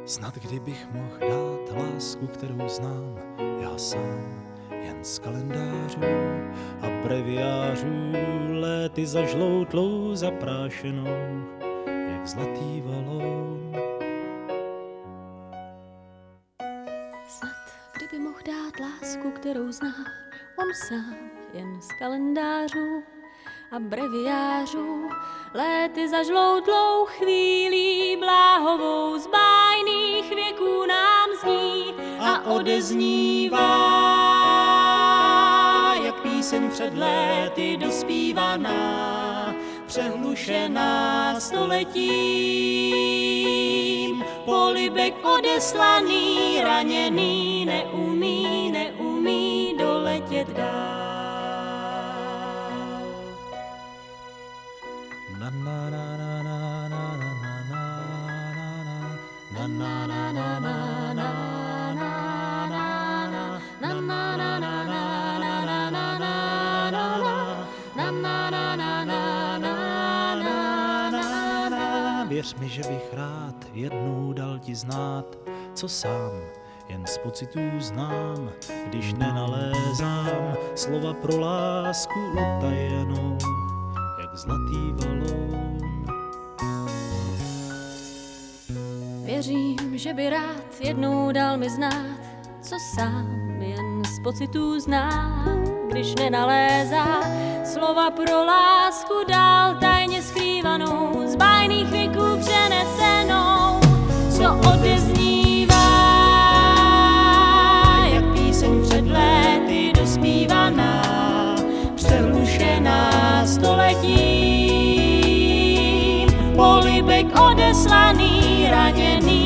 Snad kdybych mohl dát lásku, kterou znám já sám, jen z kalendářů a breviářů, léty zažloutlou, zaprášenou, jak zlatý valón. Snad kdyby mohl dát lásku, kterou zná on sám, jen z kalendářů a breviářů, léty zažloutlou chvílí bláhovou z bájných věků nám zní a odeznívá, jak píseň před léty dospívaná, přehlušená stoletím. Polibek odeslaný, raněný, neumí doletět dál. Na na na na na na na na na na. Věř mi, že bych rád jednou dal ti znát, co sám jen z pocitů znám, když nenalézám slova pro lásku utajenou, jak zlatý valón. Věřím, že by rád jednou dal mi znát, co sám jen z pocitů znám, když nenalézá slova pro lásku dál tajně skrývanou, z bájných věků přenesenou, co odeznívá, jak píseň před léty dospívaná, přehlušená stoletím. Polibek odeslaný, raněný,